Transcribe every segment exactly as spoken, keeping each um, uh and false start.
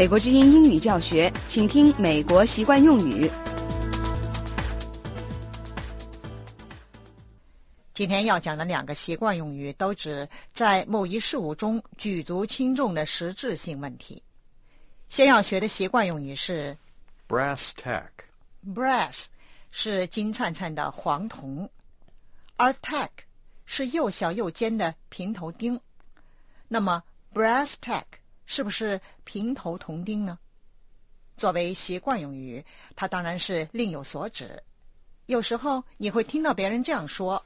美国之音英语教学，请听美国习惯用语。 今天要讲的两个习惯用语都指在某一事物中举足轻重的实质性问题。先要学的习惯用语是 brass tack。 brass 是金灿灿的黄铜，而 tack 是又小又尖的平头钉。那么 brass tack 是不是平头铜钉呢？作为习惯用语，它当然是另有所指。有时候你会听到别人这样说，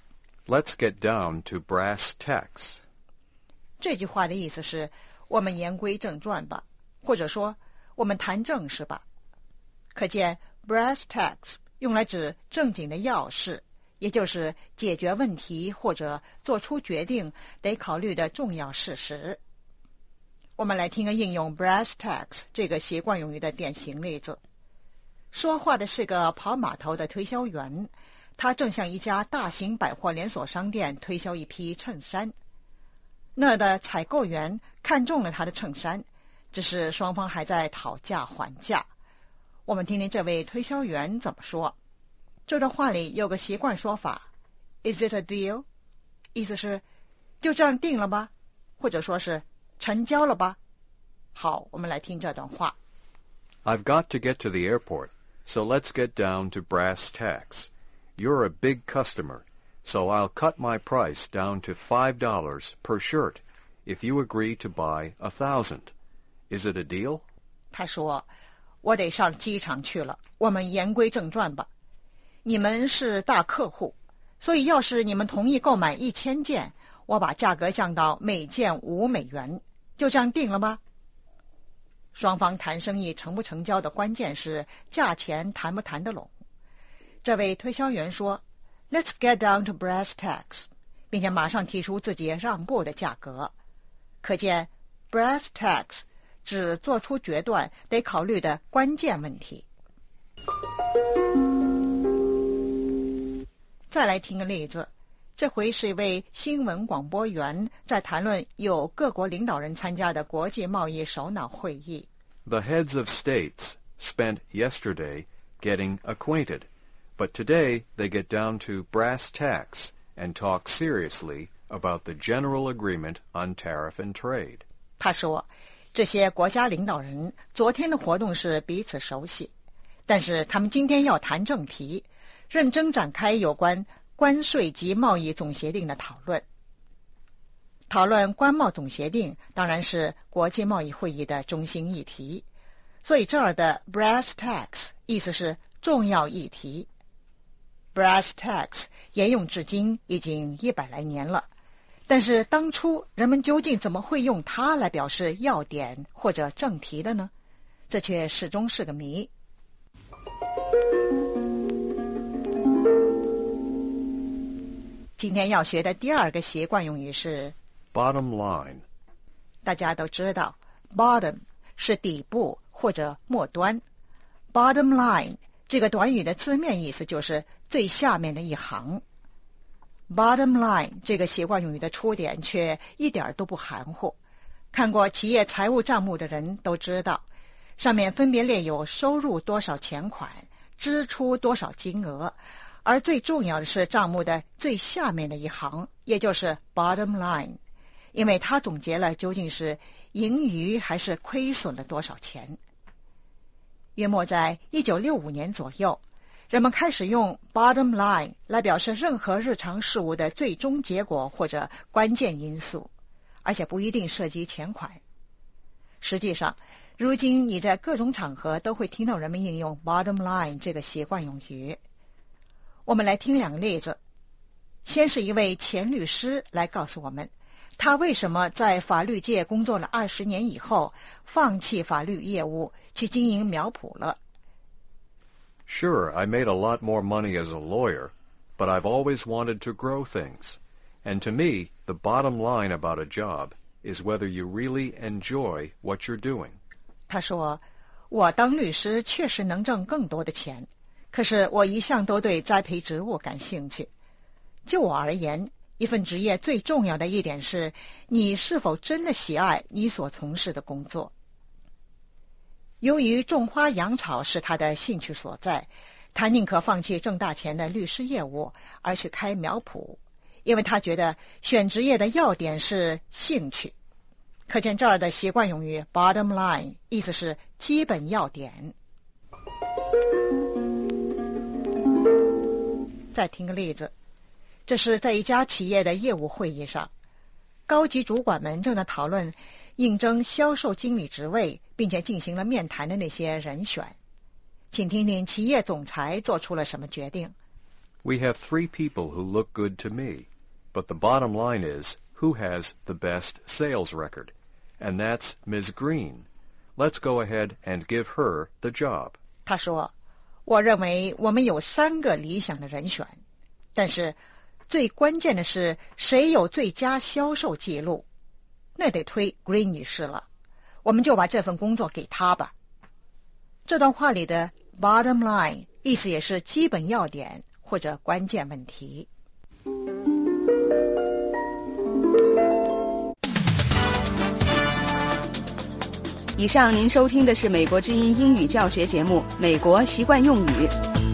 Let's get down to brass tacks。 这句话的意思是我们言归正传吧，或者说我们谈正事吧。可见 brass tacks 用来指正经的要事，也就是解决问题或者做出决定得考虑的重要事实。我们来听个应用 brass tacks 这个习惯用语的典型例子。说话的是个跑码头的推销员，他正向一家大型百货连锁商店推销一批衬衫。那儿的采购员看中了他的衬衫，只是双方还在讨价还价。我们听听这位推销员怎么说。这段话里有个习惯说法 Is it a deal？ 意思是就这样定了吧，或者说是成交了吧。好，我们来听这段话。 I've got to get to the airport, so let's get down to brass tacks. You're a big customer, so I'll cut my price down to five dollars per shirt if you agree to buy a thousand. Is it a deal? 他说，我得上机场去了，我们言归正传吧。你们是大客户，所以要是你们同意购买一千件，我把价格降到每件五美元，就这样定了吧。双方谈生意成不成交的关键是价钱谈不谈得拢。这位推销员说 Let's get down to brass tacks， 并且马上提出自己让步的价格。可见 brass tacks 指做出决断得考虑的关键问题。再来听个例子，这回是一位新闻广播员在谈论有各国领导人参加的国际贸易首脑会议。 The heads of states spent yesterday getting acquainted, but today they get down to brass tacks and talk seriously about the general agreement on tariff and trade. 他说，这些国家领导人昨天的活动是彼此熟悉，但是他们今天要谈正题，认真展开有关关税及贸易总协定的讨论。讨论关贸总协定当然是国际贸易会议的中心议题，所以这儿的 brass tacks 意思是重要议题。brass tacks 沿用至今已经一百来年了，但是当初人们究竟怎么会用它来表示要点或者正题的呢？这却始终是个谜。今天要学的第二个习惯用语是 bottom line。 大家都知道 bottom 是底部或者末端。 bottom line 这个短语的字面意思就是最下面的一行。 bottom line 这个习惯用语的出典却一点都不含糊。看过企业财务账目的人都知道，上面分别列有收入多少钱款，支出多少金额，而最重要的是账目的最下面的一行，也就是 bottom line， 因为它总结了究竟是盈余还是亏损了多少钱。约莫在一九六五年左右，人们开始用 bottom line 来表示任何日常事务的最终结果或者关键因素，而且不一定涉及钱款。实际上，如今你在各种场合都会听到人们应用 bottom line 这个习惯用语。我们来听两个例子。先是一位前律师来告诉我们，他为什么在法律界工作了二十年以后，放弃法律业务去经营苗圃了。 Sure, I made a lot more money as a lawyer, but I've always wanted to grow things. And to me, the bottom line about a job is whether you really enjoy what you're doing. 他说，我当律师确实能挣更多的钱，可是我一向都对栽培植物感兴趣。就我而言，一份职业最重要的一点是，你是否真的喜爱你所从事的工作。 由于种花养草是他的兴趣所在，他宁可放弃挣大钱的律师业务，而去开苗圃，因为他觉得选职业的要点是兴趣。可见这儿的习惯用语 bottom line 意思是基本要点。再听个例子，这是在一家企业的业务会议上，高级主管们正在讨论应征销售经理职位，并且进行了面谈的那些人选。请听听企业总裁做出了什么决定。 We have three people who look good to me, but the bottom line is who has the best sales record, and that's Miz Green. Let's go ahead and give her the job. 他说，我认为我们有三个理想的人选，但是最关键的是谁有最佳销售记录，那得推 Green 女士了，我们就把这份工作给她吧。这段话里的 bottom line 意思也是基本要点或者关键问题。 以上您收听的是美国之音英语教学节目《美国习惯用语》。